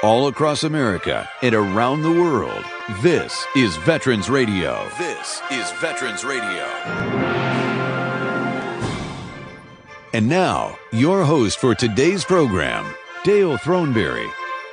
all across America and around the world. This is Veterans Radio. This is Veterans Radio. And now, your host for today's program, Dale Throneberry.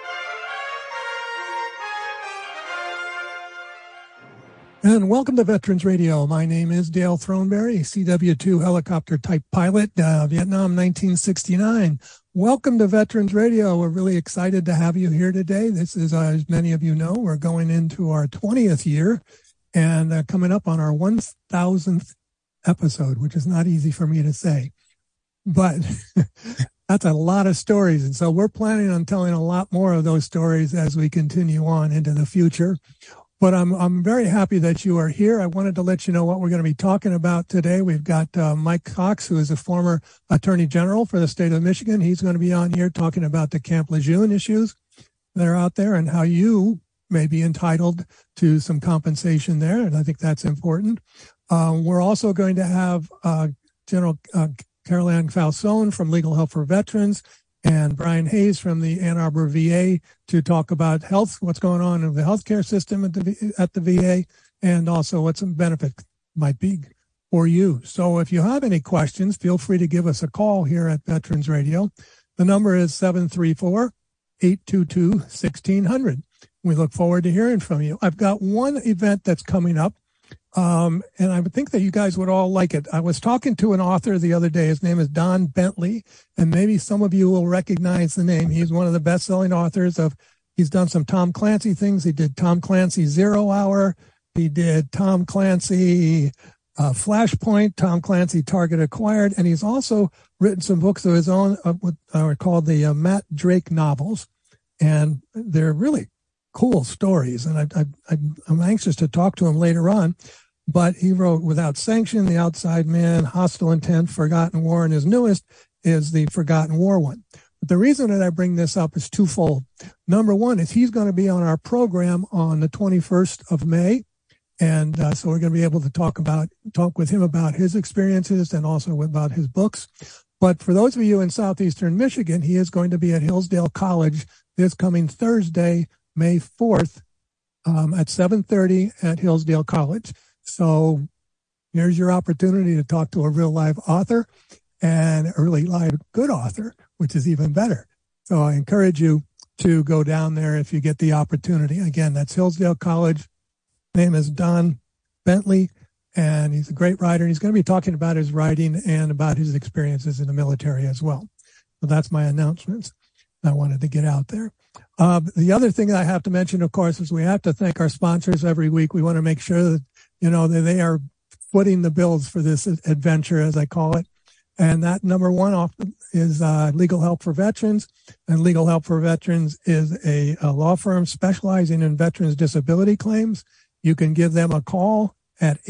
And welcome to Veterans Radio. My name is Dale Throneberry, CW2 helicopter type pilot, Vietnam 1969. Welcome to Veterans Radio. We're really excited to have you here today. This is, as many of you know, we're going into our 20th year and coming up on our 1000th episode, which is not easy for me to say, but that's a lot of stories. And so we're planning on telling a lot more of those stories as we continue on into the future. But I'm very happy that you are here. I wanted to let you know what we're going to be talking about today. We've got Mike Cox, who is a former Attorney General for the state of Michigan. He's going to be on here talking about the Camp Lejeune issues that are out there and how you may be entitled to some compensation there. And I think that's important. We're also going to have General Caroline Falzone from Legal Help for Veterans and Brian Hayes from the Ann Arbor VA to talk about health, what's going on in the healthcare system at the VA, and also what some benefits might be for you. So if you have any questions, feel free to give us a call here at Veterans Radio. The number is 734-822-1600. We look forward to hearing from you. I've got one event that's coming up. And I would think that you guys would all like it. I was talking to an author the other day. His name is Don Bentley, and maybe some of you will recognize the name. He's one of the best-selling authors he's done some Tom Clancy things. He did Tom Clancy 0 Hour. He did Tom Clancy Flashpoint, Tom Clancy Target Acquired, and he's also written some books of his own called the Matt Drake novels, and they're really cool stories, and I'm anxious to talk to him later on. But he wrote Without Sanction, The Outside Man, Hostile Intent, Forgotten War, and his newest is the Forgotten War one. But the reason that I bring this up is twofold. Number one is he's going to be on our program on the 21st of May, and so we're going to be able to talk with him about his experiences and also about his books. But for those of you in southeastern Michigan, he is going to be at Hillsdale College this coming Thursday, May 4th, at 7:30 at Hillsdale College. So here's your opportunity to talk to a real live author and a really live good author, which is even better. So I encourage you to go down there if you get the opportunity. Again, that's Hillsdale College. His name is Don Bentley, and he's a great writer. He's going to be talking about his writing and about his experiences in the military as well. So that's my announcements I wanted to get out there. The other thing that I have to mention, of course, is we have to thank our sponsors every week. We want to make sure that, that they are footing the bills for this adventure, as I call it. And that number one is Legal Help for Veterans. And Legal Help for Veterans is a law firm specializing in veterans' disability claims. You can give them a call at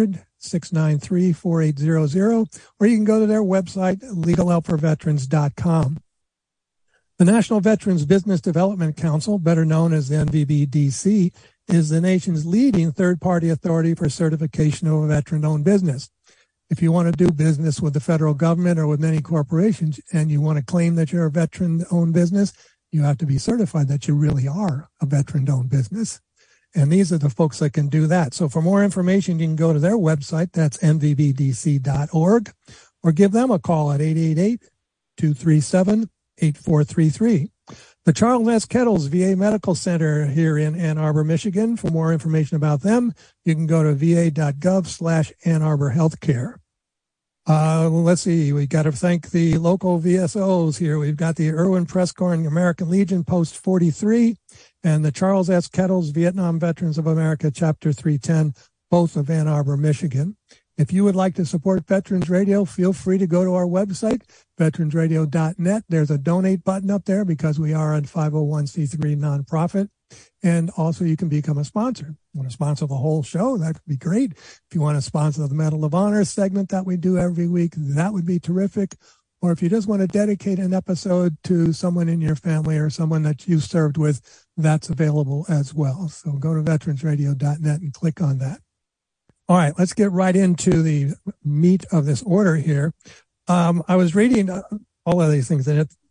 800-693-4800, or you can go to their website, legalhelpforveterans.com. The National Veterans Business Development Council, better known as the NVBDC, is the nation's leading third-party authority for certification of a veteran-owned business. If you want to do business with the federal government or with many corporations and you want to claim that you're a veteran-owned business, you have to be certified that you really are a veteran-owned business. And these are the folks that can do that. So for more information, you can go to their website, that's nvbdc.org, or give them a call at 888-237-8433. The Charles S. Kettles VA Medical Center here in Ann Arbor, Michigan. For more information about them, you can go to va.gov/Ann Arbor Healthcare. Let's see. We got to thank the local VSOs here. We've got the Irwin Prescorn American Legion Post 43 and the Charles S. Kettles Vietnam Veterans of America Chapter 310, both of Ann Arbor, Michigan. If you would like to support Veterans Radio, feel free to go to our website, veteransradio.net. There's a donate button up there because we are a 501c3 nonprofit. And also you can become a sponsor. If you want to sponsor the whole show, that would be great. If you want to sponsor the Medal of Honor segment that we do every week, that would be terrific. Or if you just want to dedicate an episode to someone in your family or someone that you served with, that's available as well. So go to veteransradio.net and click on that. All right, let's get right into the meat of this order here. I was reading all of these things, and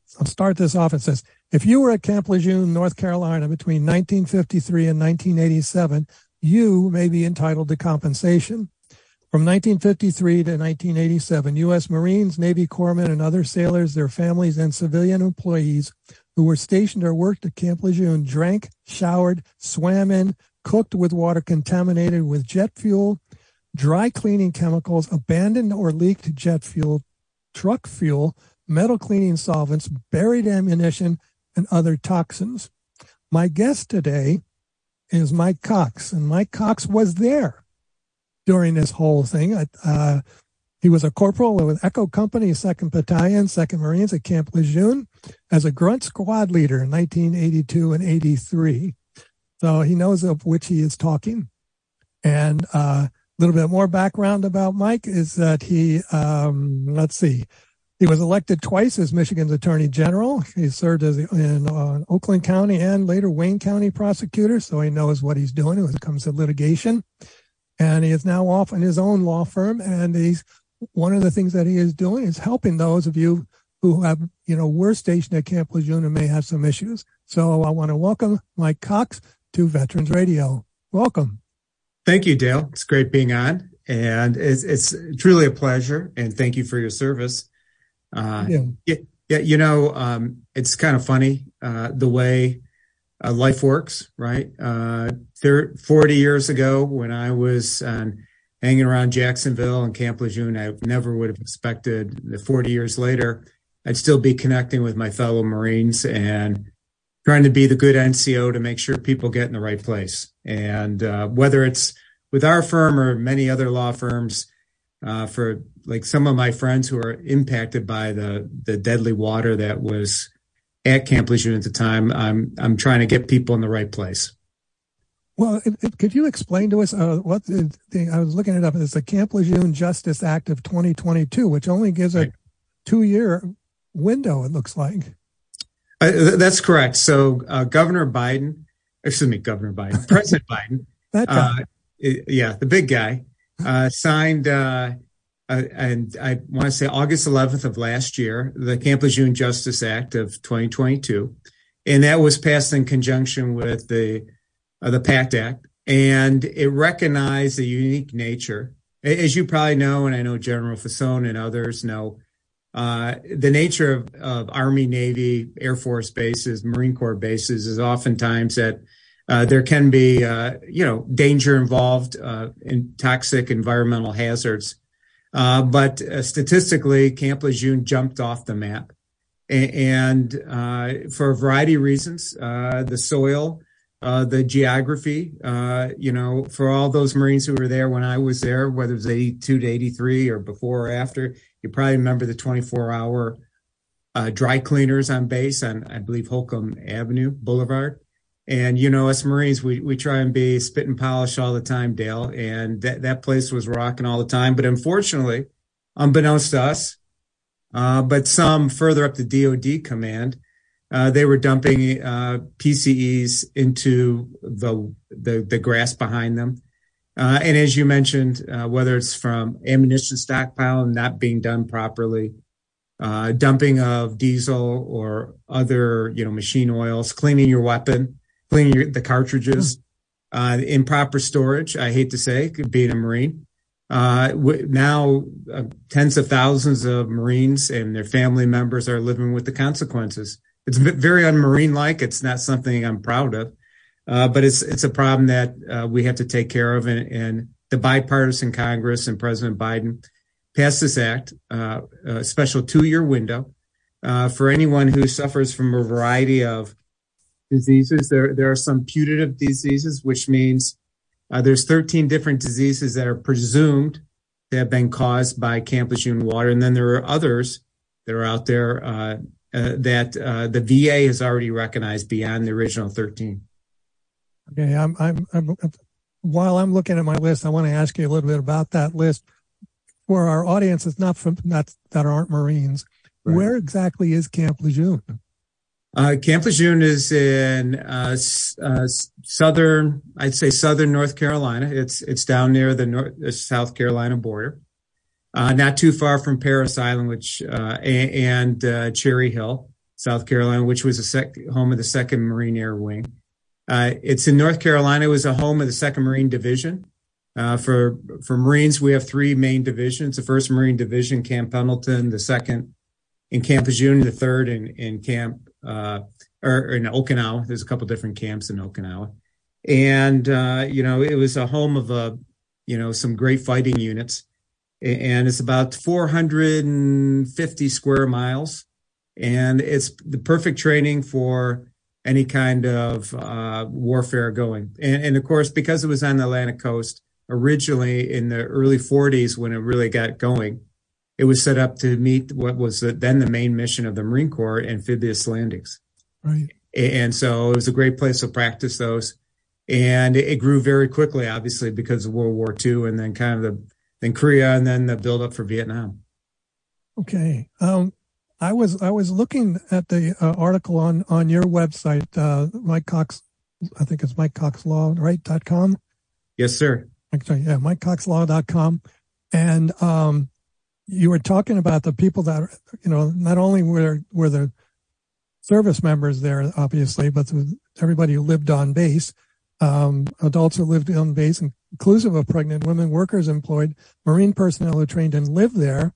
I'll start this off. It says, if you were at Camp Lejeune, North Carolina, between 1953 and 1987, you may be entitled to compensation. From 1953 to 1987, U.S. Marines, Navy corpsmen, and other sailors, their families, and civilian employees who were stationed or worked at Camp Lejeune drank, showered, swam in, cooked with water contaminated with jet fuel, dry cleaning chemicals, abandoned or leaked jet fuel, truck fuel, metal cleaning solvents, buried ammunition, and other toxins. My guest today is Mike Cox, and Mike Cox was there during this whole thing. He was a corporal with Echo Company, 2nd Battalion, 2nd Marines at Camp Lejeune as a grunt squad leader in 1982 and 83. So he knows of which he is talking. And a little bit more background about Mike is that he, he was elected twice as Michigan's Attorney General. He served as in Oakland County and later Wayne County prosecutor, so he knows what he's doing when it comes to litigation. And he is now off in his own law firm, and one of the things that he is doing is helping those of you who have, were stationed at Camp Lejeune and may have some issues. So I want to welcome Mike Cox to Veterans Radio. Welcome. Thank you, Dale. It's great being on, and it's truly a pleasure, and thank you for your service. It's kind of funny the way life works, right? 40 years ago, when I was hanging around Jacksonville and Camp Lejeune, I never would have expected that 40 years later, I'd still be connecting with my fellow Marines and trying to be the good NCO to make sure people get in the right place. And whether it's with our firm or many other law firms, for like some of my friends who are impacted by the deadly water that was at Camp Lejeune at the time, I'm trying to get people in the right place. Well, could you explain to us I was looking it up. It's the Camp Lejeune Justice Act of 2022, which only gives a 2-year window, it looks like. That's correct. So President Biden, that guy. The big guy, signed, and I want to say August 11th of last year, the Camp Lejeune Justice Act of 2022. And that was passed in conjunction with the PACT Act. And it recognized the unique nature, as you probably know, and I know General Fasone and others know, the nature of Army, Navy, Air Force bases, Marine Corps bases is oftentimes that there can be, danger involved in toxic environmental hazards. But statistically, Camp Lejeune jumped off the map. And for a variety of reasons, the soil, the geography, for all those Marines who were there when I was there, whether it was 82 to 83 or before or after, you probably remember the 24-hour dry cleaners on base on, I believe, Holcomb Avenue Boulevard. And, us Marines, we try and be spit and polish all the time, Dale. And that place was rocking all the time. But unfortunately, unbeknownst to us, but some further up the DOD command, they were dumping PCEs into the grass behind them. And as you mentioned, whether it's from ammunition stockpile not being done properly, dumping of diesel or other, machine oils, cleaning your weapon, cleaning the cartridges, improper storage, I hate to say, being a Marine. Now, tens of thousands of Marines and their family members are living with the consequences. It's very un-Marine-like. It's not something I'm proud of, but it's a problem that we have to take care of. And the bipartisan Congress and President Biden passed this act, a special 2-year window for anyone who suffers from a variety of diseases. There are some putative diseases, which means there's 13 different diseases that are presumed to have been caused by Camp Lejeune water, and then there are others that are out there that the VA has already recognized beyond the original 13. Okay, while I'm looking at my list, I want to ask you a little bit about that list. For our audience that aren't Marines, right. Where exactly is Camp Lejeune? Camp Lejeune is in southern North Carolina. It's down near the South Carolina border, not too far from Parris Island, and Cherry Hill. South Carolina, which was home of the 2nd Marine Air Wing. It's in North Carolina. It was a home of the 2nd Marine Division. For Marines, we have 3 main divisions. The 1st Marine Division, Camp Pendleton, the 2nd in Camp Lejeune, the 3rd in Camp, or in Okinawa. There's a couple different camps in Okinawa. And, it was a home of, some great fighting units. And it's about 450 square miles. And it's the perfect training for any kind of warfare going. And of course, because it was on the Atlantic coast, originally in the early 40s, when it really got going, it was set up to meet what was then the main mission of the Marine Corps, amphibious landings. Right. And so it was a great place to practice those. And it grew very quickly, obviously, because of World War II, and then then Korea, and then the buildup for Vietnam. Okay. I was looking at the article on your website, Mike Cox, I think it's MikeCoxLaw, right? .com. Yes, sir. Yeah, MikeCoxLaw.com. And you were talking about the people that, not only were the service members there, obviously, but everybody who lived on base, adults who lived on base, inclusive of pregnant women, workers employed, Marine personnel who trained and lived there.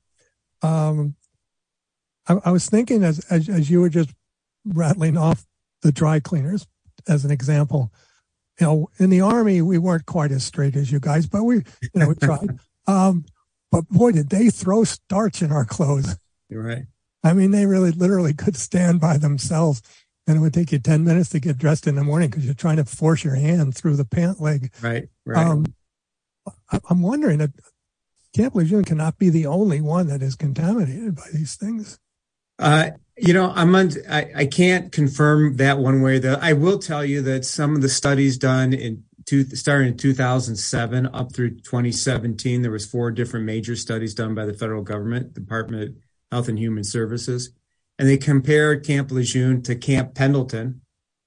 I was thinking as you were just rattling off the dry cleaners as an example, in the Army, we weren't quite as straight as you guys, but we tried. But boy, did they throw starch in our clothes. You're right. I mean, they really literally could stand by themselves, and it would take you 10 minutes to get dressed in the morning because you're trying to force your hand through the pant leg. Right. I'm wondering if Camp Lejeune cannot be the only one that is contaminated by these things. I can't confirm that one way. I will tell you that some of the studies done starting in 2007 up through 2017, there was 4 different major studies done by the federal government, Department of Health and Human Services, and they compared Camp Lejeune to Camp Pendleton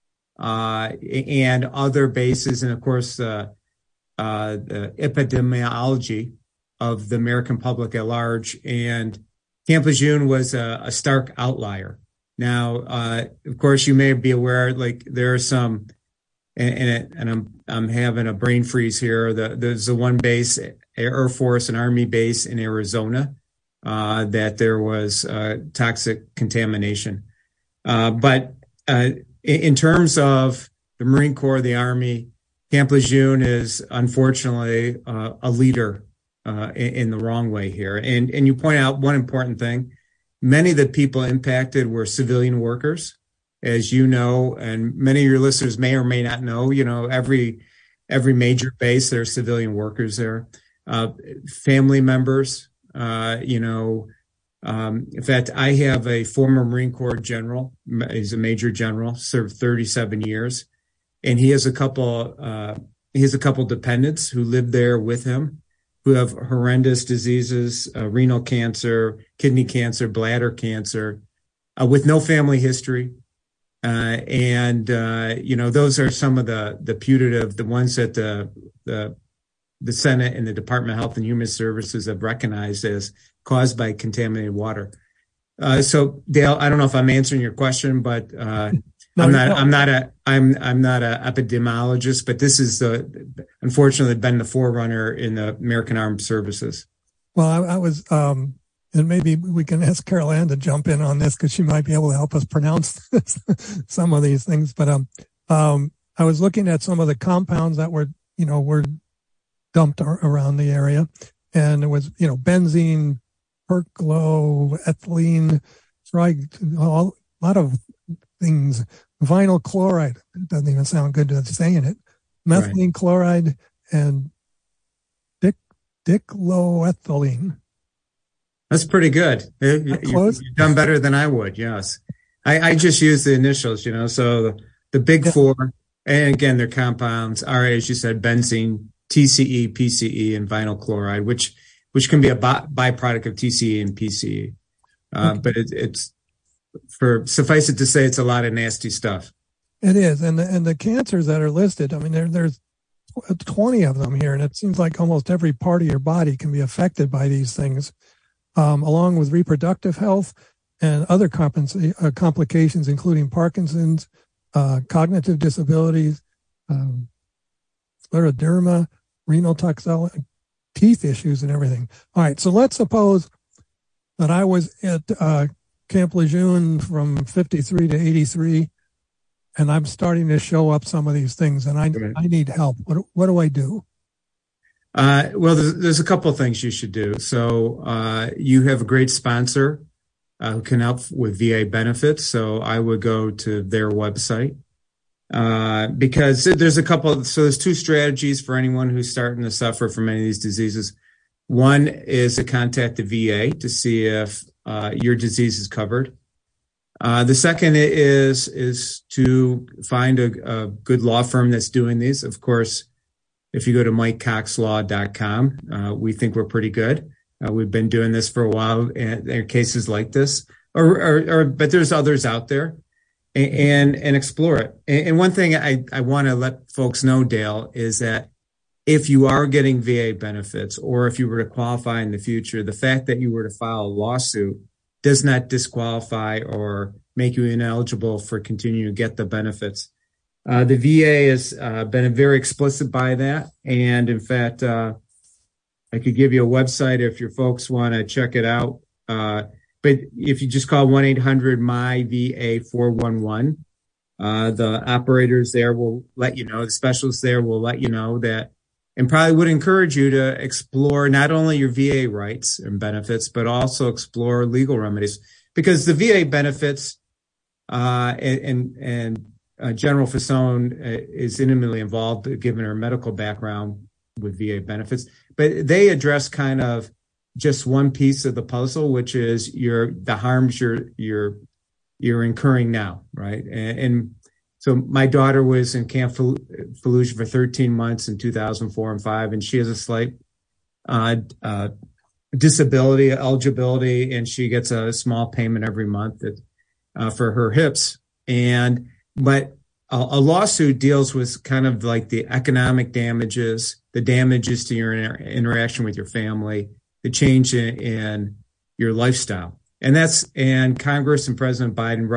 and other bases, and of course the epidemiology of the American public at large. And Camp Lejeune was a stark outlier. Now, of course, you may be aware, like there are some, and I'm having a brain freeze here. There's the one base, Air Force and Army base in Arizona, that there was toxic contamination. But in terms of the Marine Corps, the Army, Camp Lejeune is unfortunately a leader in the wrong way here. And you point out one important thing. Many of the people impacted were civilian workers, as you know, and many of your listeners may or may not know, every major base, there are civilian workers there, family members, in fact, I have a former Marine Corps general. He's a major general, served 37 years, and he has a couple dependents who live there with him, who have horrendous diseases, renal cancer, kidney cancer, bladder cancer, with no family history. Those are some of the putative, the ones that the Senate and the Department of Health and Human Services have recognized as caused by contaminated water. So Dale, I don't know if I'm answering your question, but I'm not a epidemiologist, but this is unfortunately been the forerunner in the American Armed Services. Well, I was, and maybe we can ask Carol Ann to jump in on this because she might be able to help us pronounce some of these things. But I was looking at some of the compounds that were dumped around the area, and it was benzene, perclo, ethylene, a lot of things. Vinyl chloride, it doesn't even sound good to saying it. Methylene chloride and dicloethylene. That's pretty good. You've done better than I would. Yes. I just use the initials, so the big 4, and again, their compounds are, as you said, benzene, TCE, PCE, and vinyl chloride, which can be a byproduct of TCE and PCE. But it's suffice it to say, it's a lot of nasty stuff. It is. And the cancers that are listed, I mean, there's 20 of them here, and it seems like almost every part of your body can be affected by these things, along with reproductive health, and other complications, including Parkinson's, cognitive disabilities, scleroderma, renal toxicity, teeth issues, and everything. All right, so let's suppose that I was at Camp Lejeune from 53 to 83, and I'm starting to show up some of these things, and I need help. What do I do? Well, there's a couple of things you should do. So you have a great sponsor who can help with VA benefits. So I would go to their website because there's there's two strategies for anyone who's starting to suffer from any of these diseases. One is to contact the VA to see if your disease is covered. The second is to find a good law firm that's doing these. Of course, if you go to MikeCoxLaw.com, we think we're pretty good. We've been doing this for a while, and there are cases like this, but there's others out there, and explore it. And one thing I want to let folks know, Dale, is that if you are getting VA benefits, or if you were to qualify in the future, the fact that you were to file a lawsuit does not disqualify or make you ineligible for continuing to get the benefits. The VA has been very explicit by that. And in fact, I could give you a website if your folks want to check it out. But if you just call 1-800-MY-VA-411, the operators there will let you know, the specialists there will let you know that, and probably would encourage you to explore not only your VA rights and benefits, but also explore legal remedies, because the VA benefits, General Fasone is intimately involved, given her medical background with VA benefits, but they address kind of just one piece of the puzzle, which is the harms you're incurring now, right? And so my daughter was in Camp Fallujah for 13 months in 2004 and 5, and she has a slight disability eligibility, and she gets a small payment every month for her hips. But a lawsuit deals with kind of like the economic damages, the damages to your interaction with your family, the change in your lifestyle. And Congress and President Biden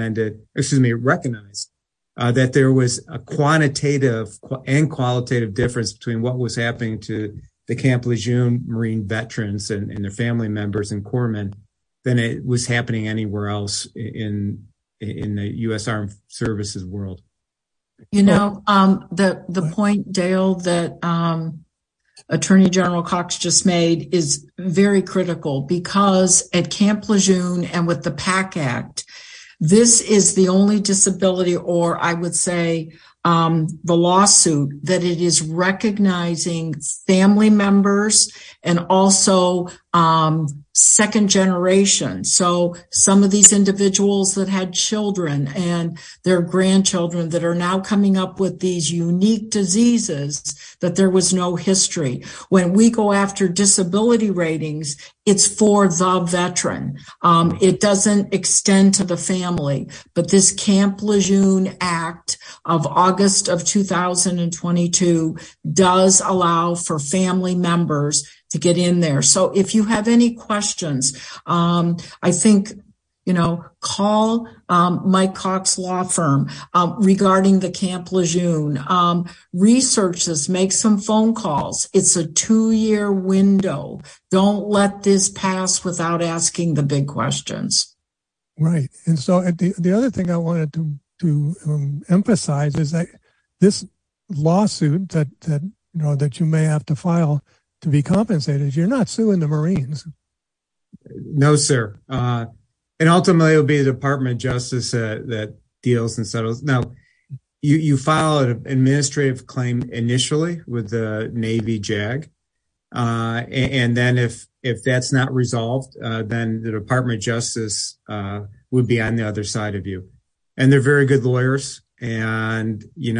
recognized that there was a quantitative and qualitative difference between what was happening to the Camp Lejeune Marine veterans and their family members and corpsmen than it was happening anywhere else in the U.S. Armed Services world. You know, the point, Dale, that Attorney General Cox just made is very critical, because at Camp Lejeune and with the PAC Act, this is the only disability, or I would say the lawsuit, that it is recognizing family members and also second generation. So some of these individuals that had children and their grandchildren that are now coming up with these unique diseases that there was no history. When we go after disability ratings, it's for the veteran. It doesn't extend to the family. But this Camp Lejeune Act of August of 2022 does allow for family members to get in there. So if you have any questions, I think, call Mike Cox Law Firm regarding the Camp Lejeune. Research this, make some phone calls. It's a 2-year window. Don't let this pass without asking the big questions. Right. And so the other thing I wanted to emphasize is that this lawsuit that you may have to file to be compensated, you're not suing the Marines. No, sir. And ultimately, it'll be the Department of Justice that deals and settles. Now, you file an administrative claim initially with the Navy JAG, and then if that's not resolved, then the Department of Justice would be on the other side of you. And they're very good lawyers, and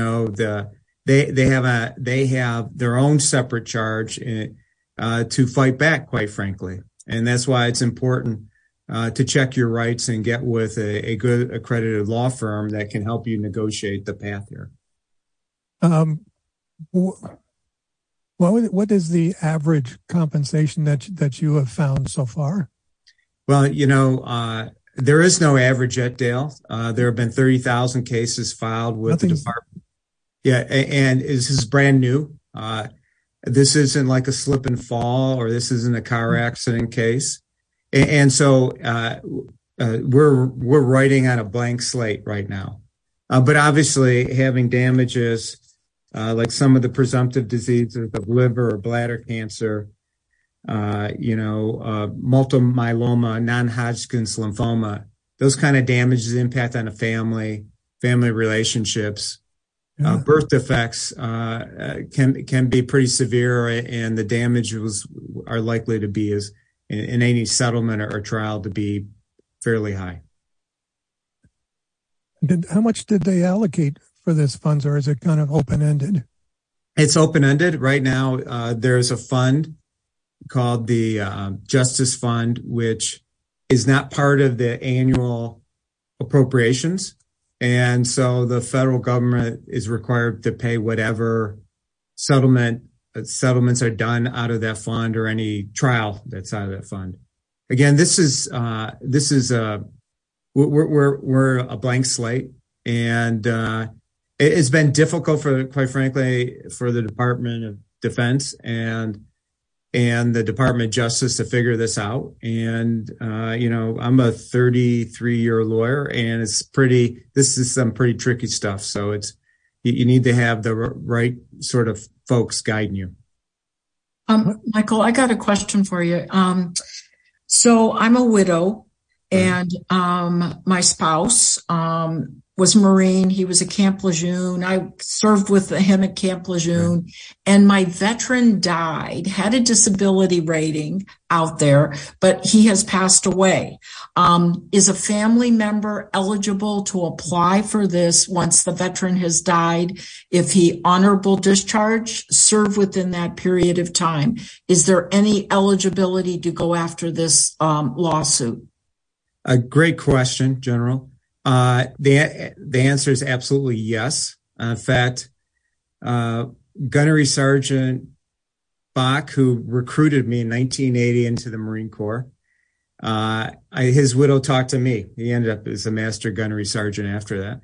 they have their own separate charge to fight back, quite frankly. And that's why it's important to check your rights and get with a good accredited law firm that can help you negotiate the path here. What is the average compensation that you have found so far? Well, There is no average yet, Dale. There have been 30,000 cases filed with the department. Yeah, and this is brand new. This isn't like a slip and fall, or this isn't a car accident case. And so we're writing on a blank slate right now. But obviously, having damages like some of the presumptive diseases of liver or bladder cancer, multiple myeloma, non-Hodgkin's lymphoma, those kind of damages impact on a family relationships. Yeah. Birth defects can be pretty severe, and the damages are likely to be, as in any settlement or trial, to be fairly high. How much did they allocate for this funds, or is it kind of open-ended? It's open-ended. Right now, there's a fund called the Justice Fund, which is not part of the annual appropriations. And so the federal government is required to pay whatever settlements are done out of that fund, or any trial that's out of that fund. Again, we're a blank slate, and it's been difficult quite frankly, for the Department of Defense and the Department of Justice to figure this out. And, I'm a 33-year lawyer, and this is some pretty tricky stuff. So you need to have the right sort of folks guiding you. Michael, I got a question for you. So I'm a widow, and my spouse was Marine. He was at Camp Lejeune. I served with him at Camp Lejeune, and my veteran died, had a disability rating out there, but he has passed away. Is a family member eligible to apply for this once the veteran has died if he honorable discharge, serve within that period of time? Is there any eligibility to go after this lawsuit? A great question, General. The answer is absolutely yes. In fact, Gunnery Sergeant Bach, who recruited me in 1980 into the Marine Corps, his widow talked to me. He ended up as a master gunnery sergeant after that.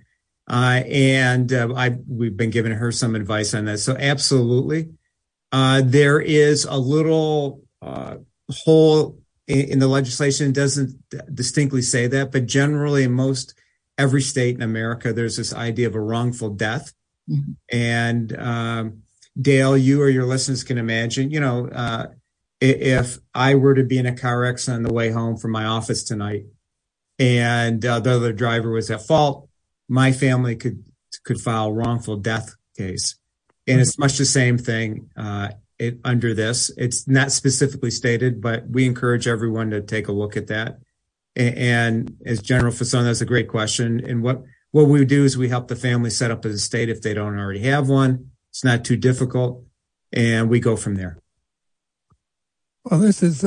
We've been giving her some advice on that. So absolutely. There is a little hole in the legislation. It doesn't distinctly say that, but generally in every state in America, there's this idea of a wrongful death. Mm-hmm. And Dale, you or your listeners can imagine, if I were to be in a car accident on the way home from my office tonight, and the other driver was at fault, my family could file a wrongful death case. And it's much the same thing under this. It's not specifically stated, but we encourage everyone to take a look at that. And as General Fasson, that's a great question. And what we do is we help the family set up a estate if they don't already have one. It's not too difficult, and we go from there. Well, this is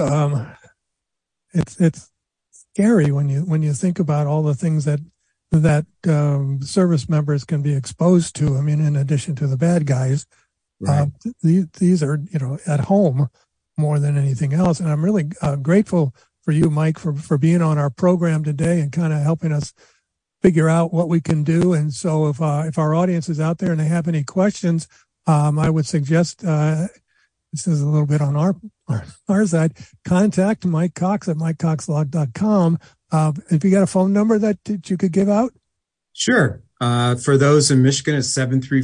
it's scary when you think about all the things that service members can be exposed to. I mean, in addition to the bad guys, right. These are at home more than anything else. And I'm really grateful for you, Mike, for being on our program today and kind of helping us figure out what we can do. And so if our audience is out there and they have any questions, I would suggest, this is a little bit on our side, contact Mike Cox at MikeCoxLaw.com. If you got a phone number that you could give out? Sure. For those in Michigan, it's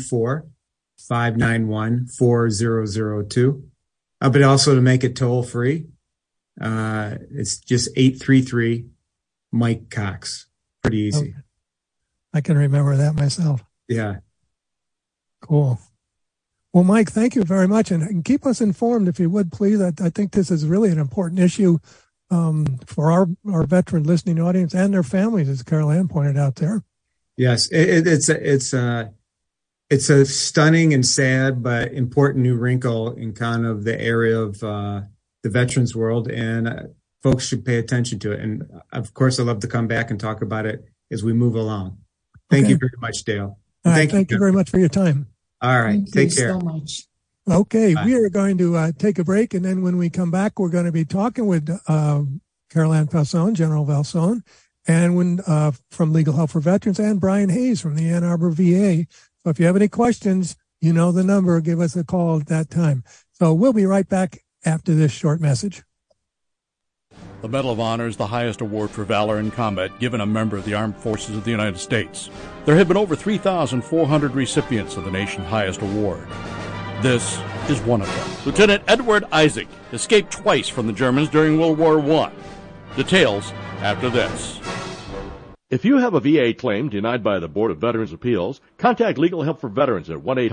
734-591-4002. But also to make it toll free, it's just 833 Mike Cox. Pretty easy. Okay. I can remember that myself. Yeah. Cool. Well, Mike, thank you very much. And keep us informed if you would, please. I think this is really an important issue for our veteran listening audience and their families, as Carol Ann pointed out there. Yes, it's a stunning and sad but important new wrinkle in kind of the area of the veterans world, and folks should pay attention to it. And of course, I'd love to come back and talk about it as we move along. Thank you very much, Dale. Thank you very much for your time. All right. Take care. Thank you so much. Okay. Bye. We are going to take a break. And then when we come back, we're going to be talking with Carol Ann Fasson, General Fasson. and from Legal Help for Veterans, and Brian Hayes from the Ann Arbor VA. So if you have any questions, you know the number. Give us a call at that time. So we'll be right back after this short message. The Medal of Honor is the highest award for valor in combat given a member of the Armed Forces of the United States. There have been over 3,400 recipients of the nation's highest award. This is one of them. Lieutenant Edward Isaac escaped twice from the Germans during World War I. Details after this. If you have a VA claim denied by the Board of Veterans' Appeals, contact Legal Help for Veterans at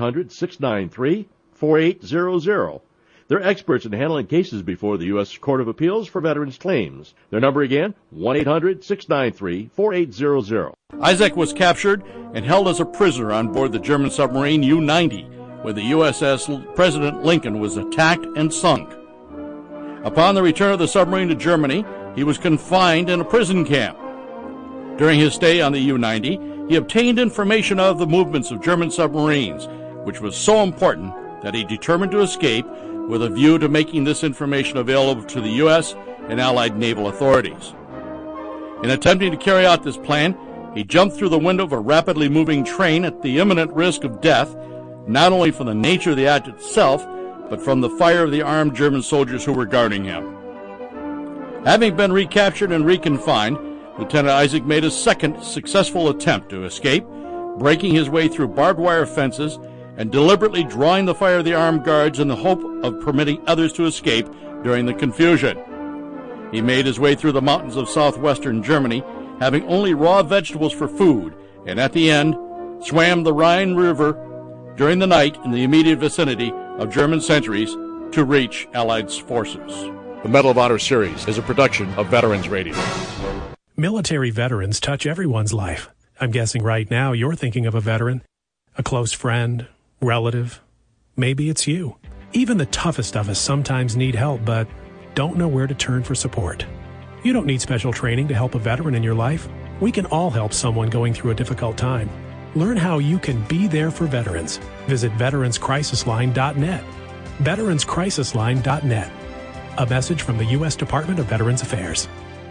1-800-693-4800. They're experts in handling cases before the U.S. Court of Appeals for Veterans Claims. Their number again, 1-800-693-4800. Isaac was captured and held as a prisoner on board the German submarine U-90, where the USS President Lincoln was attacked and sunk. Upon the return of the submarine to Germany, he was confined in a prison camp. During his stay on the U-90, he obtained information of the movements of German submarines, which was so important that he determined to escape with a view to making this information available to the U.S. and Allied naval authorities. In attempting to carry out this plan, he jumped through the window of a rapidly moving train at the imminent risk of death, not only from the nature of the act itself, but from the fire of the armed German soldiers who were guarding him. Having been recaptured and reconfined, Lieutenant Isaac made a second successful attempt to escape, breaking his way through barbed wire fences and deliberately drawing the fire of the armed guards in the hope of permitting others to escape during the confusion. He made his way through the mountains of southwestern Germany, having only raw vegetables for food, and at the end, swam the Rhine River during the night in the immediate vicinity of German sentries to reach Allied forces. The Medal of Honor series is a production of Veterans Radio. Military veterans touch everyone's life. I'm guessing right now you're thinking of a veteran, a close friend, relative. Maybe it's you. Even the toughest of us sometimes need help, but don't know where to turn for support. You don't need special training to help a veteran in your life. We can all help someone going through a difficult time. Learn how you can be there for veterans. Visit veteranscrisisline.net. veteranscrisisline.net. A message from the U.S. Department of Veterans Affairs.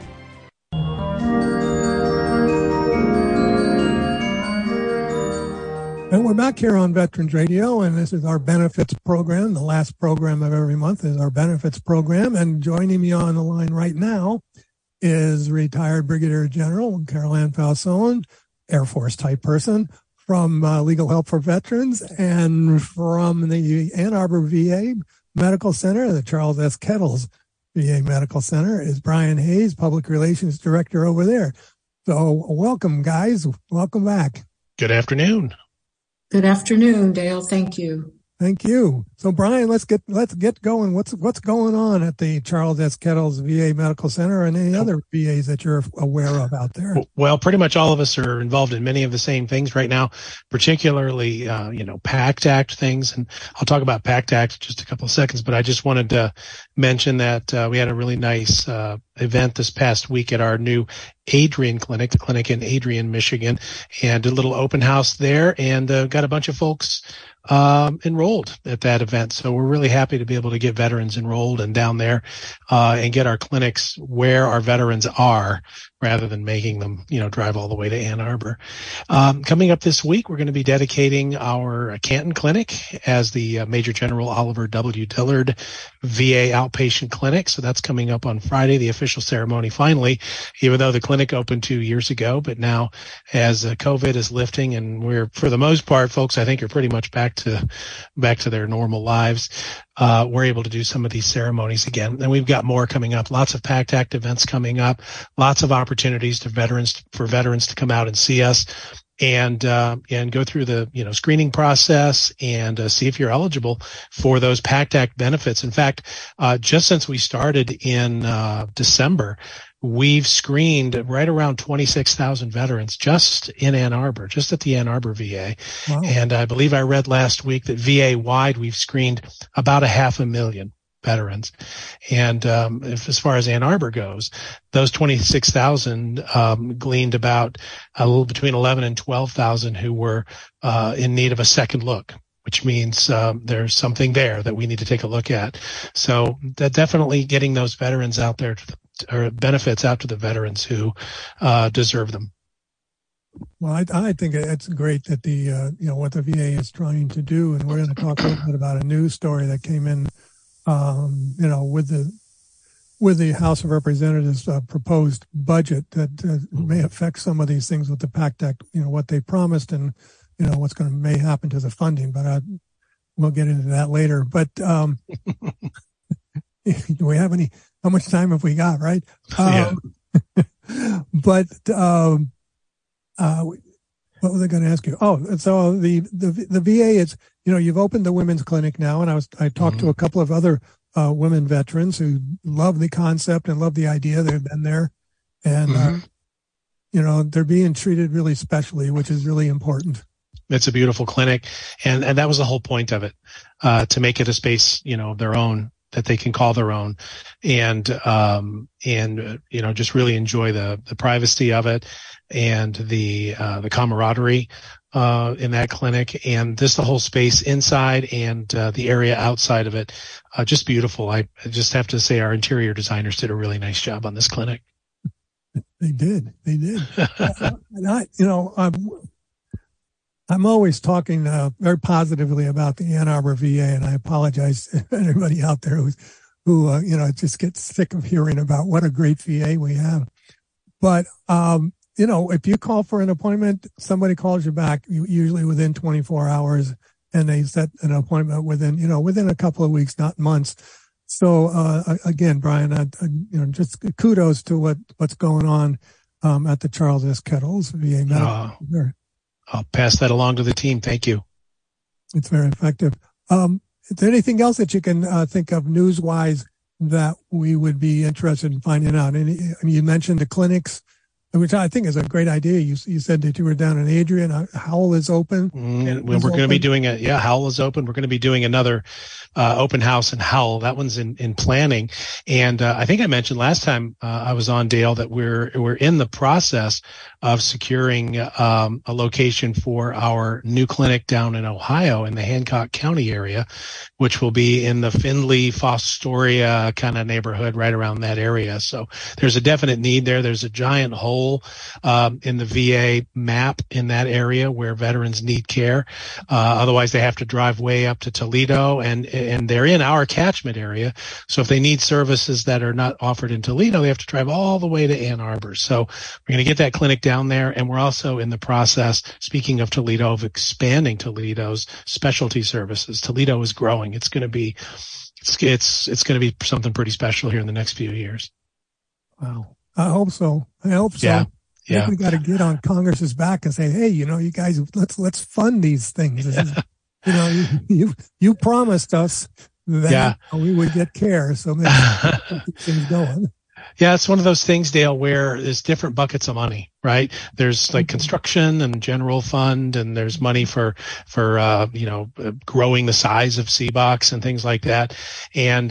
And we're back here on Veterans Radio, and this is our benefits program. The last program of every month is our benefits program. And joining me on the line right now is retired Brigadier General Carol Ann Falzone, Air Force type person from Legal Help for Veterans, and from the Ann Arbor VA Medical Center, the Charles S. Kettles VA Medical Center, is Brian Hayes, Public Relations Director over there. So welcome, guys. Welcome back. Good afternoon. Good afternoon, Dale. Thank you. Thank you. So, Brian, let's get going. What's going on at the Charles S. Kettles VA Medical Center and any other VAs that you're aware of out there? Well, pretty much all of us are involved in many of the same things right now, particularly, PACT Act things. And I'll talk about PACT Act in just a couple of seconds, but I just wanted to mention that we had a really nice event this past week at our new Adrian Clinic, the clinic in Adrian, Michigan, and a little open house there, and got a bunch of folks enrolled at that event. So we're really happy to be able to get veterans enrolled and down there and get our clinics where our veterans are, rather than making them, drive all the way to Ann Arbor. Coming up this week, we're going to be dedicating our Canton Clinic as the Major General Oliver W. Dillard VA Outpatient Clinic. So that's coming up on Friday, the official ceremony finally, even though the clinic opened 2 years ago. But now as COVID is lifting, and we're, for the most part, folks, I think are pretty much back to their normal lives, we're able to do some of these ceremonies again. And we've got more coming up, lots of PACT Act events coming up, lots of opportunities for veterans to come out and see us and go through the, screening process and see if you're eligible for those PACT Act benefits. In fact, just since we started in December, we've screened right around 26,000 veterans just in Ann Arbor, just at the Ann Arbor VA. Wow. And I believe I read last week that VA-wide we've screened about 500,000 veterans. And as far as Ann Arbor goes, those 26,000 gleaned about a little between 11 and 12,000 who were in need of a second look, which means there's something there that we need to take a look at. So that definitely getting those veterans out there benefits out to the veterans who deserve them. Well, I think it's great that the what the VA is trying to do, and we're going to talk a little bit about a news story that came in, with the House of Representatives proposed budget that may affect some of these things with the PACT Act, what they promised and, what's may happen to the funding, but we'll get into that later. But do we have how much time have we got, right? But what was I going to ask you? Oh, so the VA is, you've opened the women's clinic now, and I talked to a couple of other women veterans who love the concept and love the idea. They've been there, and they're being treated really specially, which is really important. It's a beautiful clinic, and that was the whole point of it, to make it a space, of their own that they can call their own, and just really enjoy the privacy of it and the camaraderie in that clinic, and the whole space inside and the area outside of it, just beautiful. I just have to say our interior designers did a really nice job on this clinic. They did. And I'm always talking very positively about the Ann Arbor VA, and I apologize to anybody out there who just gets sick of hearing about what a great VA we have. But if you call for an appointment, somebody calls you back, usually within 24 hours, and they set an appointment within a couple of weeks, not months. So, again, Brian, just kudos to what's going on, at the Charles S. Kettles VA Medical Center. I'll pass that along to the team. Thank you. It's very effective. Is there anything else that you can think of news-wise that we would be interested in finding out? You mentioned the clinics, which I think is a great idea. You said that you were down in Adrian. Howell is open. We're going to be doing Howell is open. We're going to be doing another open house in Howell. That one's in planning. And I think I mentioned last time I was on, Dale, that we're in the process of securing a location for our new clinic down in Ohio in the Hancock County area, which will be in the Findlay, Fostoria kind of neighborhood, right around that area. So there's a definite need there. There's a giant hole in the VA map in that area where veterans need care. Otherwise, they have to drive way up to Toledo, and they're in our catchment area. So if they need services that are not offered in Toledo, they have to drive all the way to Ann Arbor. So we're going to get that clinic down there, and we're also in the process, speaking of Toledo, of expanding Toledo's specialty services. Toledo is growing. It's going to be something pretty special here in the next few years. Wow. I hope so. Yeah. I think we got to get on Congress's back and say, hey, you guys, let's fund these things. You promised us that we would get care, so maybe keep things going. Yeah, it's one of those things, Dale, where there's different buckets of money, right? There's like construction and general fund, and there's money for growing the size of CBOX and things like that. And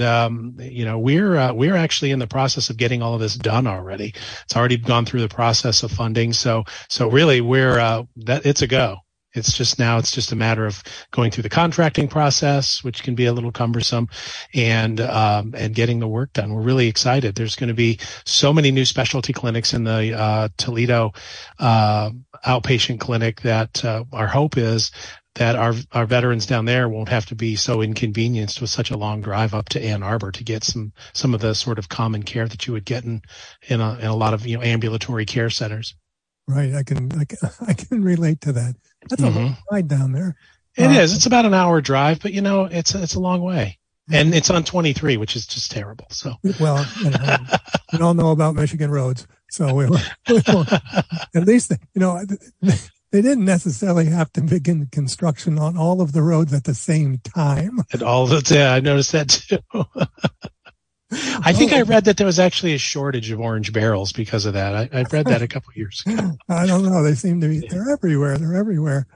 we're actually in the process of getting all of this done already. It's already gone through the process of funding. So really it's a go. It's just a matter of going through the contracting process, which can be a little cumbersome, and getting the work done. We're really excited. There's going to be so many new specialty clinics in the Toledo outpatient clinic that our hope is that our veterans down there won't have to be so inconvenienced with such a long drive up to Ann Arbor to get some of the sort of common care that you would get in a lot of ambulatory care centers. Right, I can relate to that. That's a long ride down there. It is. It's about an hour drive, but it's a long way, and it's on 23, which is just terrible. So, well, we all know about Michigan roads, so at least they didn't necessarily have to begin construction on all of the roads at the same time. I noticed that too. I think I read that there was actually a shortage of orange barrels because of that. I read that a couple of years ago. I don't know. They seem to be, they're everywhere.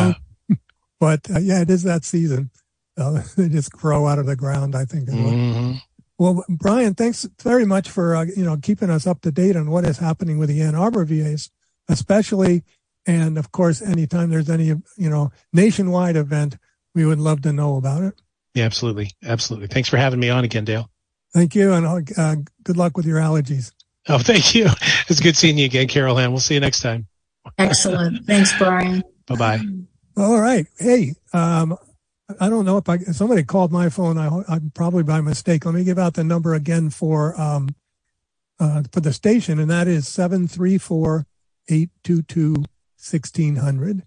But it is that season. They just grow out of the ground, I think. Mm-hmm. Well, Brian, thanks very much for, keeping us up to date on what is happening with the Ann Arbor VAs, especially. And of course, anytime there's any, nationwide event, we would love to know about it. Yeah, absolutely. Absolutely. Thanks for having me on again, Dale. Thank you, and good luck with your allergies. Oh, thank you. It's good seeing you again, Carol Ann. We'll see you next time. Excellent. Thanks, Brian. Bye-bye. All right. Hey, I don't know if somebody called my phone. I'm probably by mistake. Let me give out the number again for the station, and that is 734-822-1600.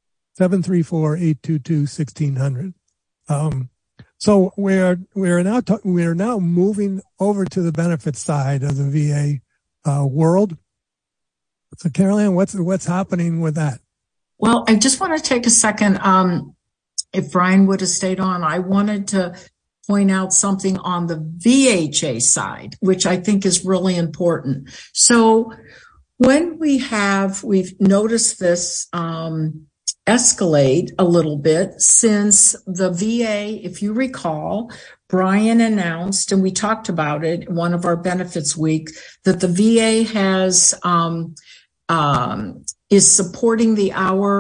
734-822-1600. So we're now moving over to the benefits side of the VA world. So, Carol Ann, what's happening with that? Well, I just want to take a second. If Brian would have stayed on, I wanted to point out something on the VHA side, which I think is really important. So when we've noticed this escalate a little bit since the VA, if you recall, Brian announced, and we talked about it in one of our benefits week, that the VA is supporting the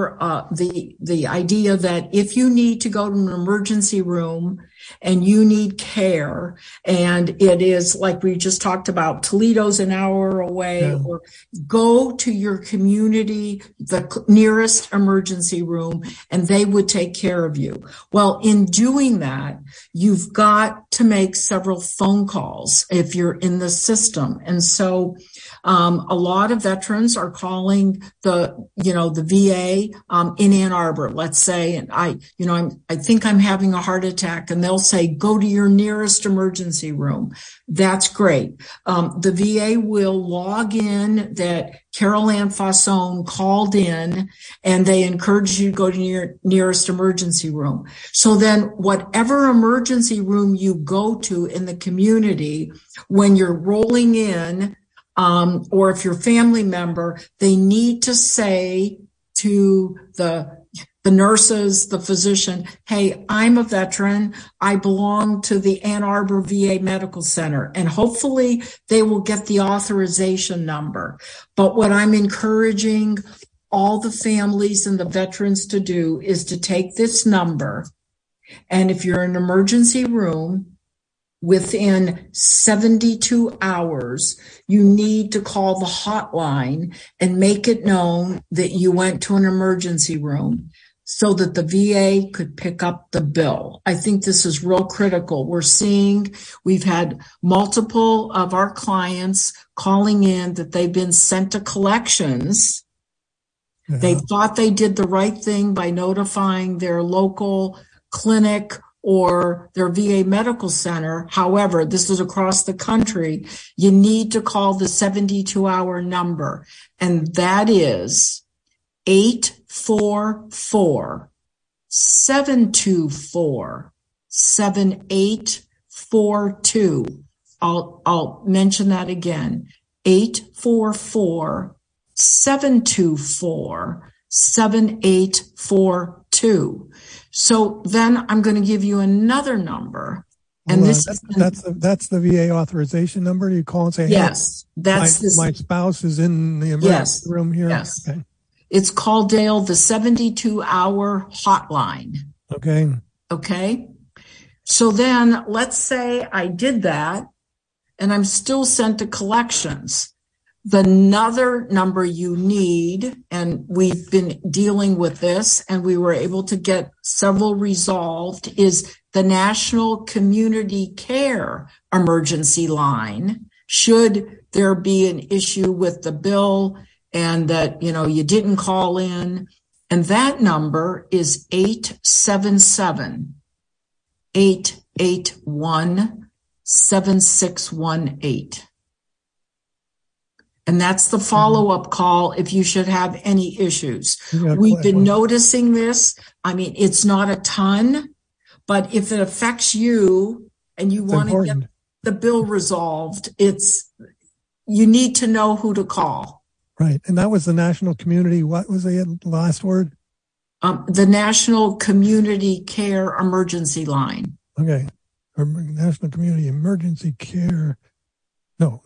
idea that if you need to go to an emergency room and you need care, and it is like we just talked about, Toledo's an hour away, or go to your community, the nearest emergency room, and they would take care of you. Well, in doing that, you've got to make several phone calls if you're in the system. And so a lot of veterans are calling the VA in Ann Arbor, let's say, and I think I'm having a heart attack, and they'll say, go to your nearest emergency room. That's great. The VA will log in that Carol Ann Fasson called in, and they encourage you to go to your nearest emergency room. So then whatever emergency room you go to in the community, when you're rolling in, or if you're a family member, they need to say to the nurses, the physician, hey, I'm a veteran. I belong to the Ann Arbor VA Medical Center. And hopefully they will get the authorization number. But what I'm encouraging all the families and the veterans to do is to take this number. And if you're in an emergency room, within 72 hours, you need to call the hotline and make it known that you went to an emergency room so that the VA could pick up the bill. I think this is real critical. We've had multiple of our clients calling in that they've been sent to collections. Yeah. They thought they did the right thing by notifying their local clinic or their VA medical center. However, this is across the country. You need to call the 72-hour number, and that is 844-724-7842. I'll mention that again. 844-724-7842. So then I'm going to give you another number. And that's the VA authorization number. You call and say, yes, my spouse is in the emergency room here. Yes. Okay. It's called, Dale, the 72-hour hotline. Okay. So then let's say I did that and I'm still sent to collections. Another number you need, and we've been dealing with this and we were able to get several resolved, is the National Community Care Emergency Line. Should there be an issue with the bill and that, you didn't call in, and that number is 877-881-7618. And that's the follow-up call if you should have any issues. We've been noticing this. I mean, it's not a ton, but if it affects you and you want to get the bill resolved, you need to know who to call. Right. And that was the National Community, what was the last word? The National Community Care Emergency Line. Okay. National Community Emergency Care. No.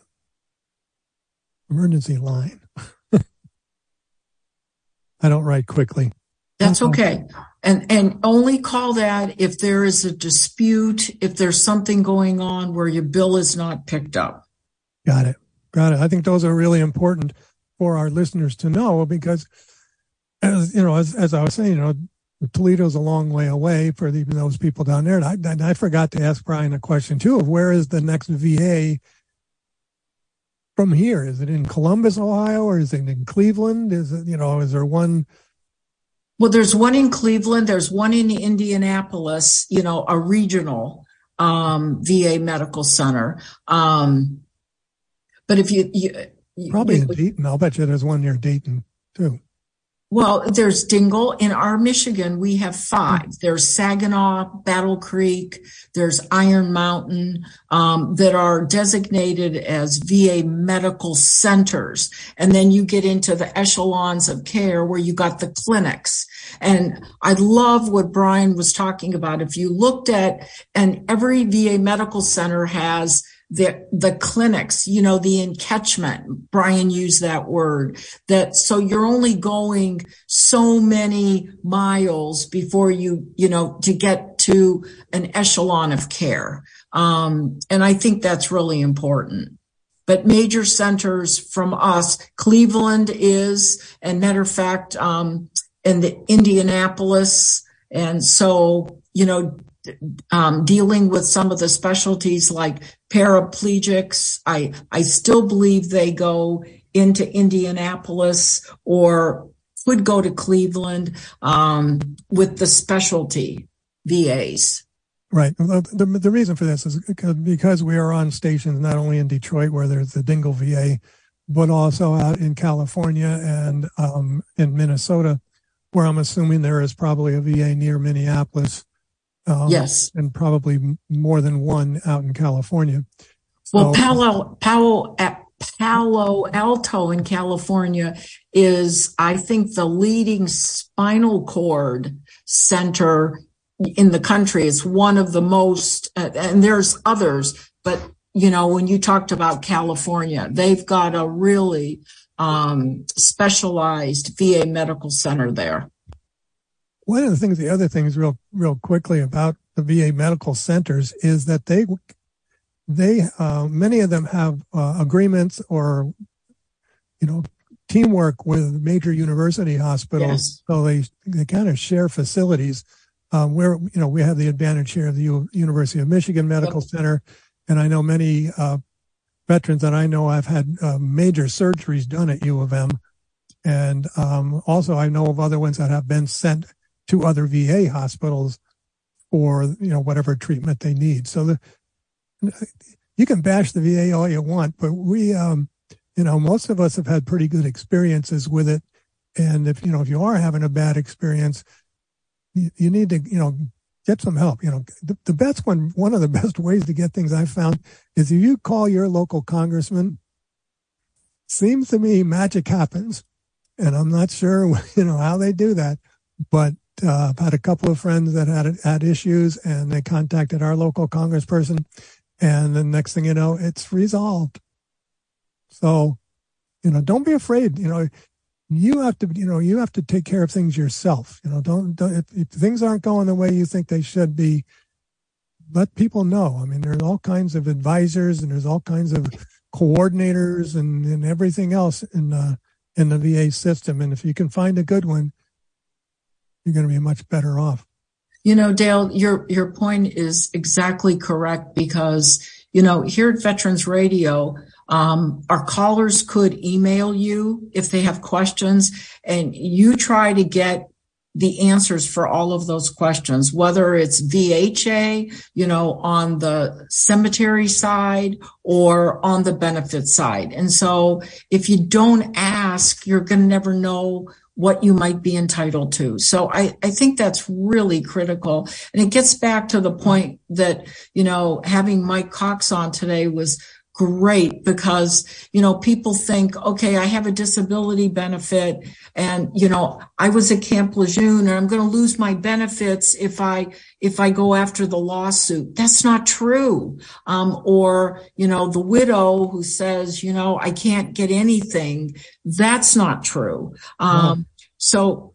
Emergency line. I don't write quickly. That's okay. And only call that if there is a dispute, if there's something going on where your bill is not picked up. Got it. I think those are really important for our listeners to know, because as I was saying, Toledo's a long way away for even those people down there. And I forgot to ask Brian a question too of where is the next VA from here? Is it in Columbus, Ohio, or is it in Cleveland? Is it, is there one? Well, there's one in Cleveland. There's one in Indianapolis, a regional VA medical center. But if you probably in Dayton, I'll bet you there's one near Dayton too. Well, there's Dingle. In our Michigan, we have 5. There's Saginaw, Battle Creek, there's Iron Mountain, that are designated as VA medical centers. And then you get into the echelons of care where you got the clinics. And I love what Brian was talking about. If you looked at, and every VA medical center has the clinics, the encatchment, Brian used that word, so you're only going so many miles before to get to an echelon of care. And I think that's really important. But major centers from us, Cleveland is, and matter of fact, in the Indianapolis. And so, dealing with some of the specialties like paraplegics, I still believe they go into Indianapolis or could go to Cleveland with the specialty VAs. Right. The reason for this is because we are on stations not only in Detroit, where there's the Dingle VA, but also out in California and in Minnesota, where I'm assuming there is probably a VA near Minneapolis. Yes. And probably more than one out in California. So, well, Palo Alto in California is, I think, the leading spinal cord center in the country. It's one of the most, and there's others, but, when you talked about California, they've got a really specialized VA medical center there. One of the other things real quickly about the VA medical centers is that they many of them have agreements or, teamwork with major university hospitals. Yes. So they kind of share facilities where, we have the advantage here of the University of Michigan Medical Center. And I know many veterans that I know have had major surgeries done at U of M. And also I know of other ones that have been sent to other VA hospitals for, whatever treatment they need. So you can bash the VA all you want, but we, most of us have had pretty good experiences with it. And if you are having a bad experience, you need to, get some help. The best one of the best ways to get things I've found is if you call your local congressman. Seems to me magic happens, and I'm not sure, how they do that, but I've had a couple of friends that had issues, and they contacted our local congressperson, and the next thing you know, it's resolved. So, don't be afraid. You have to take care of things yourself. Don't if things aren't going the way you think they should be, let people know. I mean, there's all kinds of advisors and there's all kinds of coordinators and everything else in the VA system. And if you can find a good one, you're going to be much better off. Dale, your point is exactly correct because, here at Veterans Radio, our callers could email you if they have questions, and you try to get the answers for all of those questions, whether it's VHA, on the cemetery side or on the benefit side. And so if you don't ask, you're going to never know what you might be entitled to. So I think that's really critical. And it gets back to the point that, having Mike Cox on today was great because, people think, okay, I have a disability benefit and, I was at Camp Lejeune and I'm going to lose my benefits if I go after the lawsuit. That's not true. Or, the widow who says, I can't get anything. That's not true. So,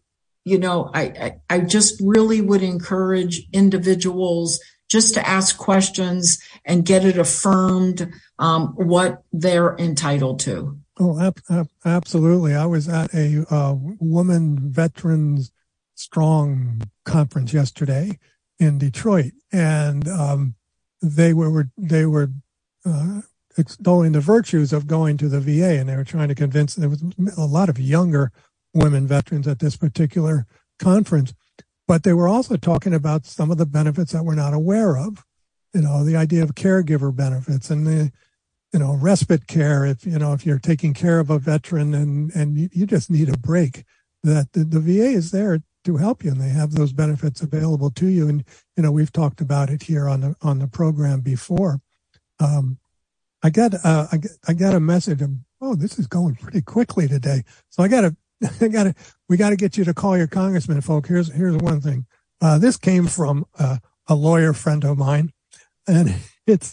I just really would encourage individuals just to ask questions and get it affirmed what they're entitled to. Oh, absolutely. I was at a Women Veterans Strong conference yesterday in Detroit, and they were extolling the virtues of going to the VA, and they were trying to convince. There was a lot of younger women veterans at this particular conference, but they were also talking about some of the benefits that we're not aware of. The idea of caregiver benefits and the respite care. If you're taking care of a veteran and you just need a break, that the VA is there to help you, and they have those benefits available to you. And we've talked about it here on the program before. I got a message of, this is going pretty quickly today. So we got to get you to call your congressman, folks. Here's one thing. This came from a lawyer friend of mine, and it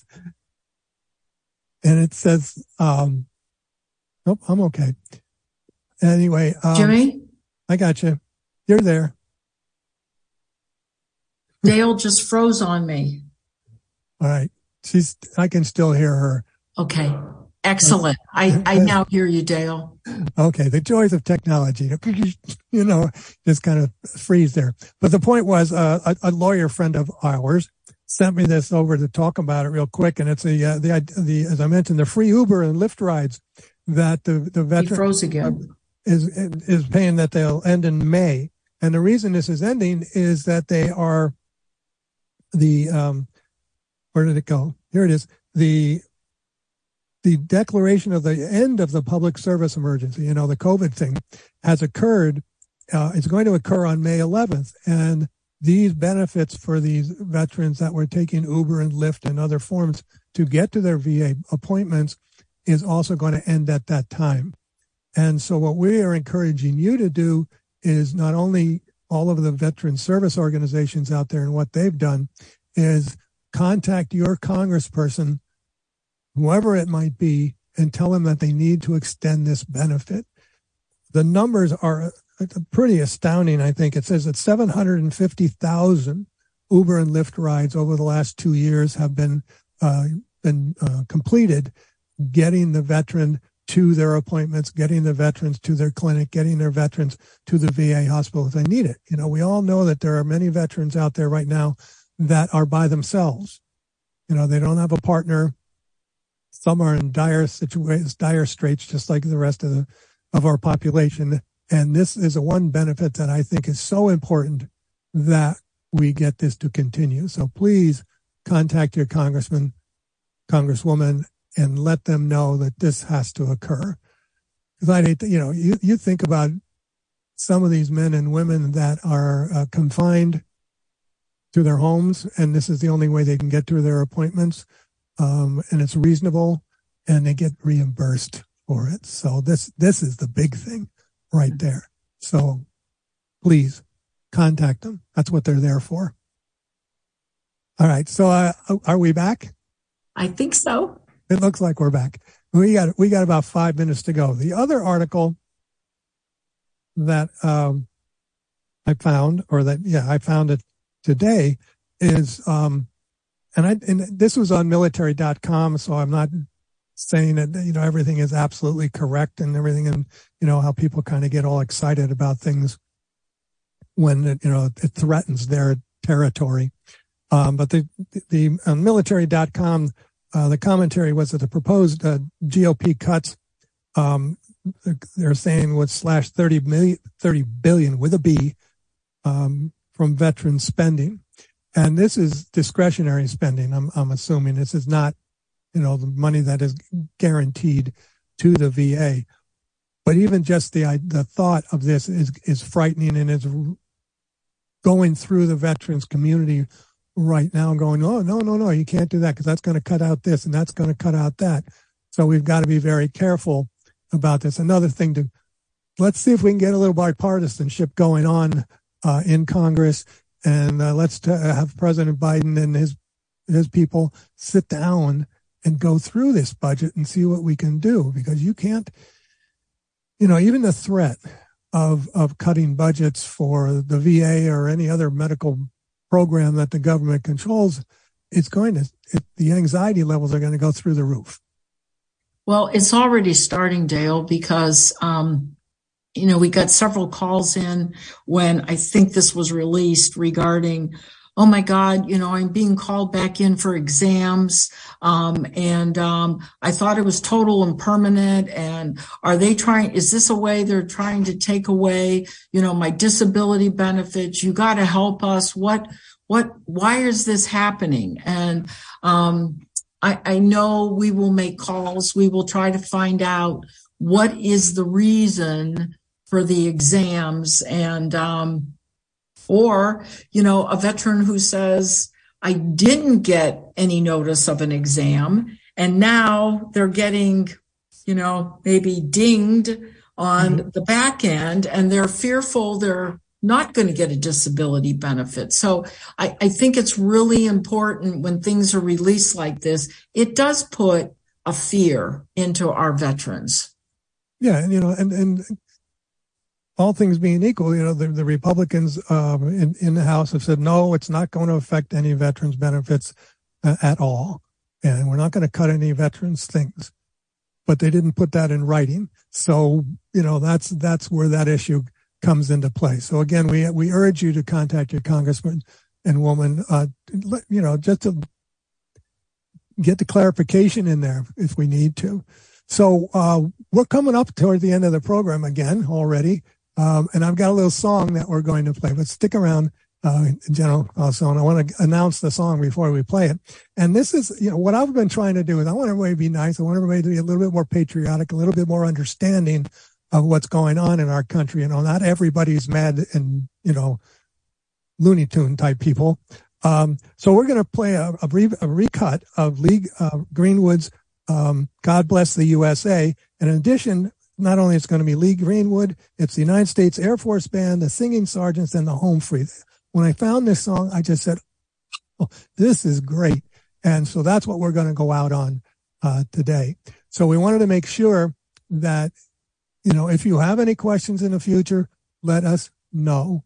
says, nope, I'm okay. Anyway, Jimmy, I got you. You're there. Dale just froze on me. All right. I can still hear her. Okay. Excellent. I now hear you, Dale. Okay. The joys of technology, just kind of freeze there. But the point was, a lawyer friend of ours sent me this over to talk about it real quick. And it's the as I mentioned, the free Uber and Lyft rides that the veteran he froze again. is paying, that they'll end in May. And the reason this is ending is that they are where did it go? Here it is. The declaration of the end of the public service emergency, the COVID thing, has occurred. It's going to occur on May 11th. And these benefits for these veterans that were taking Uber and Lyft and other forms to get to their VA appointments is also going to end at that time. And so what we are encouraging you to do is, not only all of the veteran service organizations out there and what they've done, is contact your congressperson, whoever it might be, and tell them that they need to extend this benefit. The numbers are pretty astounding, I think. It says that 750,000 Uber and Lyft rides over the last 2 years have been completed, getting the veteran to their appointments, getting the veterans to their clinic, getting their veterans to the VA hospital if they need it. We all know that there are many veterans out there right now that are by themselves. They don't have a partner. Some are in dire situations, dire straits, just like the rest of our population. And this is one benefit that I think is so important that we get this to continue. So please contact your congressman, congresswoman, and let them know that this has to occur. Because I hate to, you think about some of these men and women that are confined to their homes, and this is the only way they can get to their appointments, and it's reasonable, and they get reimbursed for it. So this is the big thing right there. So please contact them. That's what they're there for. All right. So are we back? I think so. It looks like we're back. We got about 5 minutes to go. The other article that I found it today is and this was on military.com, so I'm not saying that everything is absolutely correct and everything, and how people kind of get all excited about things when it threatens their territory. But the on military.com, the commentary was that the proposed GOP cuts, they're saying would slash 30 billion with a B from veteran spending. And this is discretionary spending. I'm assuming this is not, the money that is guaranteed to the VA. But even just the thought of this is frightening, and is going through the veterans community right now, going, oh, no, you can't do that, because that's going to cut out this and that's going to cut out that. So we've got to be very careful about this. Another thing let's see if we can get a little bipartisanship going on in Congress, and let's have President Biden and his people sit down and go through this budget and see what we can do, because you can't, even the threat of cutting budgets for the VA or any other medical program that the government controls, the anxiety levels are going to go through the roof. Well, it's already starting, Dale, because, we got several calls in when I think this was released regarding, oh my God, I'm being called back in for exams. And I thought it was total and permanent. And is this a way they're trying to take away, my disability benefits? You got to help us. Why is this happening? And, I know we will make calls. We will try to find out what is the reason for the exams, and or a veteran who says, I didn't get any notice of an exam, and now they're getting maybe dinged on the back end, and they're fearful they're not going to get a disability benefit. So I think it's really important when things are released like this, it does put a fear into our veterans. Yeah. And all things being equal, the Republicans in the House have said, no, it's not going to affect any veterans benefits at all. And we're not going to cut any veterans things, but they didn't put that in writing. So, that's where that issue comes into play. So again, we urge you to contact your congressman and woman, just to get the clarification in there if we need to. So we're coming up toward the end of the program again already, and I've got a little song that we're going to play. But stick around, General Falzone. I want to announce the song before we play it. And this is, what I've been trying to do is I want everybody to be nice. I want everybody to be a little bit more patriotic, a little bit more understanding of what's going on in our country. Not everybody's mad and, Looney Tune type people. So we're going to play a recut of Lee Greenwood's God Bless the USA. And in addition, not only it's going to be Lee Greenwood, it's the United States Air Force Band, the Singing Sergeants, and the Home Free. When I found this song, I just said, oh, this is great. And so that's what we're going to go out on today. So we wanted to make sure that, if you have any questions in the future, let us know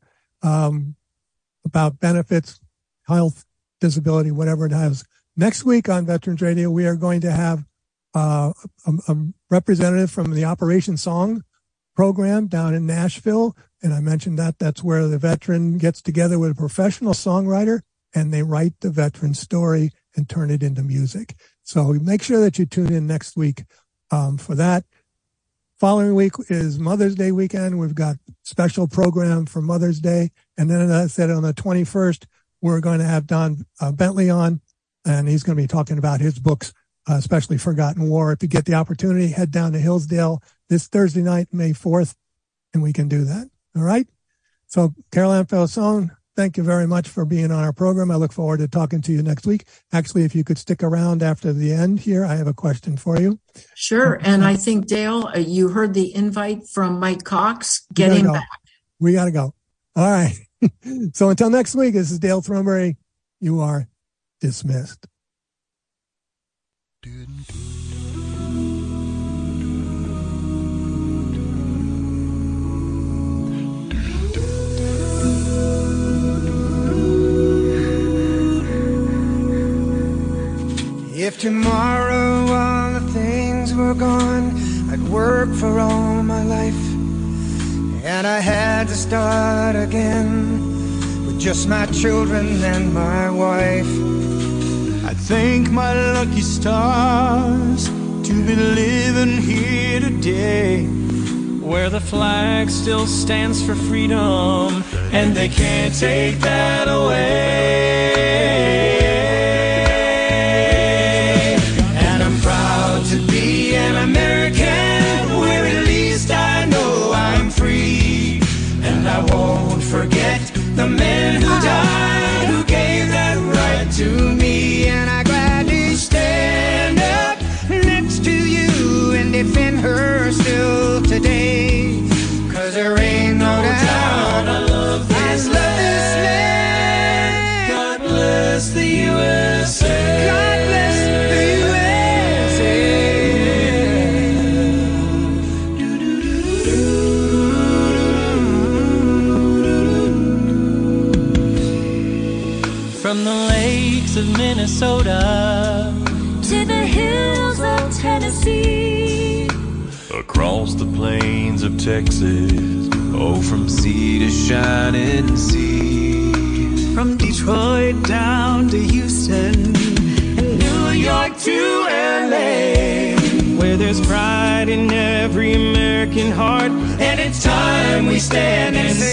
about benefits, health, disability, whatever it has. Next week on Veterans Radio, we are going to have a representative from the Operation Song program down in Nashville. And I mentioned that's where the veteran gets together with a professional songwriter and they write the veteran story and turn it into music. So make sure that you tune in next week for that. Following week is Mother's Day weekend. We've got special program for Mother's Day. And then, as I said, on the 21st, we're going to have Don Bentley on, and he's going to be talking about his books, especially Forgotten War. If you get the opportunity, head down to Hillsdale this Thursday night, May 4th, and we can do that. All right? So, Caroline Falzone, thank you very much for being on our program. I look forward to talking to you next week. Actually, if you could stick around after the end here, I have a question for you. Sure. And I think, Dale, you heard the invite from Mike Cox. Get him back. We got to go. All right. So until next week, this is Dale Thornberry. You are dismissed. If tomorrow all the things were gone, I'd work for all my life, and I had to start again with just my children and my wife. I thank my lucky stars to be living here today, where the flag still stands for freedom, and they can't take that away. To be an American, where at least I know I'm free, and I won't forget the men who died, who gave that right to me. And I gladly stand up next to you and defend her still today, 'cause there ain't no doubt I love this land. of Minnesota to the hills of Tennessee, across the plains of Texas, oh, from sea to shining sea, from Detroit down to Houston, and New York to LA, where there's pride in every American heart, and it's time we stand and